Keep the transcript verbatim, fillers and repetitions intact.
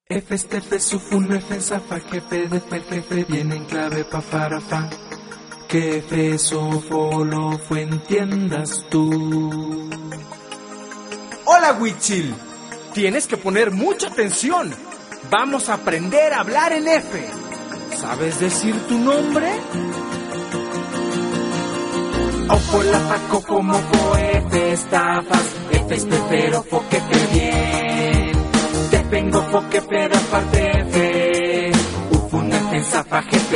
F este F sufun F zafa jefe de fer jefe viene en clave pa farafa. Que F sofo lo fue entiendas tú. Hola Huichil, tienes que poner mucha atención. Vamos a aprender a hablar en F. ¿Sabes decir tu nombre? Ofo la faco como fo F estafas. F es pero fo que fe bien. Te vengo fo que pero aparte F. Ufun F zafa jefe.